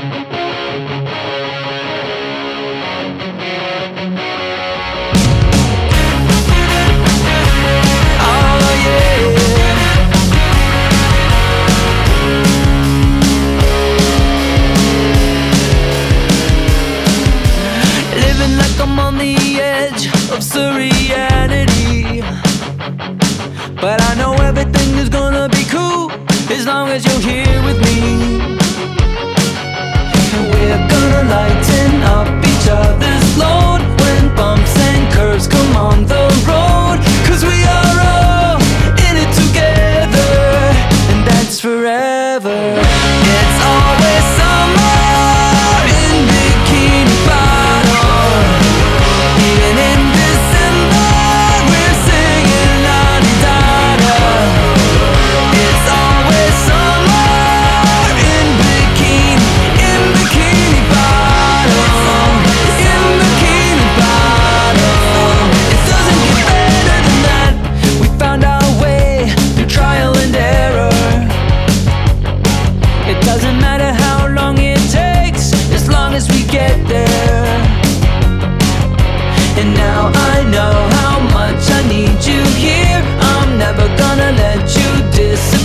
I'm on the edge of surreality, but I know everything is gonna be cool as long as you're here with me. And we're gonna lighten up each other's load when bumps and curves come on the road, 'cause we are all in it together, and that's forever. It's always summer in Bikini Bottom. Even in December, we're singing la-di-da-da. It's always summer in Bikini Bottom. In Bikini Bottom. It doesn't get better than that. We found our way through trial and error. It doesn't matter how long it takes, as long as we get there. And now I know how much I need you here. I'm never gonna let you disappear.